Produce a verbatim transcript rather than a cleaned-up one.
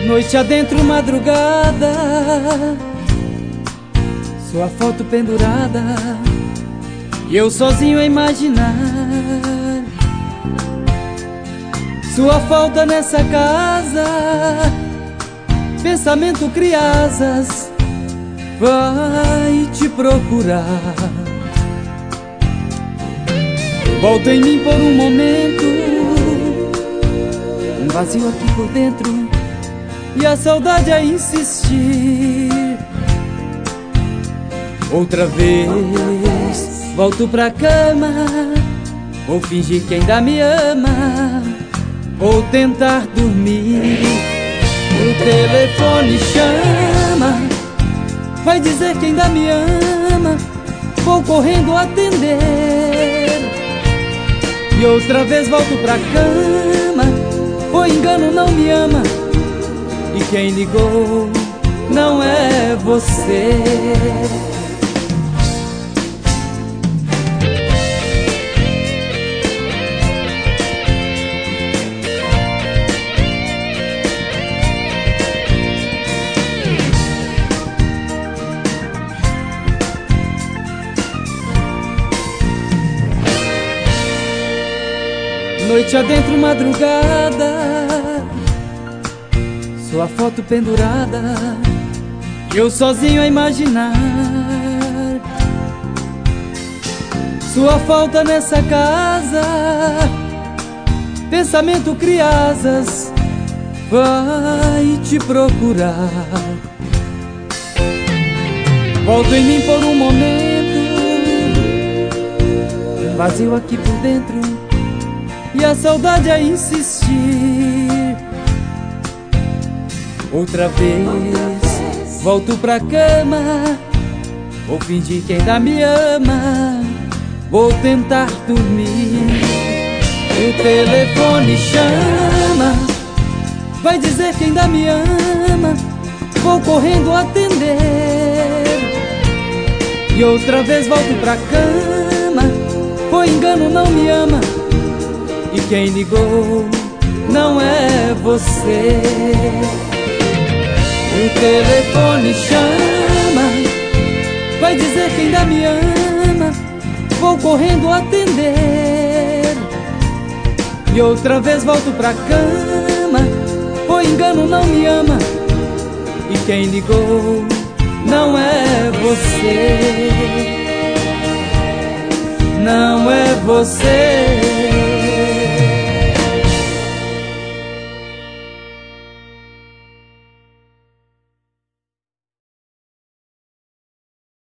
Noite adentro, madrugada, sua foto pendurada e eu sozinho a imaginar sua falta nessa casa. Pensamento cria asas, vai te procurar. Volta em mim por um momento, um vazio aqui por dentro e a saudade a insistir. Outra vez volto pra cama, vou fingir que ainda me ama, vou tentar dormir. O telefone chama, vai dizer que ainda me ama, vou correndo atender. E outra vez volto pra cama, foi engano, não me ama, e quem ligou não é você. Noite adentro, madrugada, sua foto pendurada, eu sozinho a imaginar sua falta nessa casa. Pensamento cria asas, vai te procurar. Volto em mim por um momento, um vazio aqui por dentro e a saudade a insistir. Outra vez volto pra cama, vou fingir que ainda me ama, vou tentar dormir. O telefone chama, vai dizer que ainda me ama, vou correndo atender. E outra vez volto pra cama, foi engano, não me ama, e quem ligou não é você. O telefone chama, vai dizer que ainda me ama, vou correndo atender. E outra vez volto pra cama, foi engano, não me ama, e quem ligou não é você. Não é você.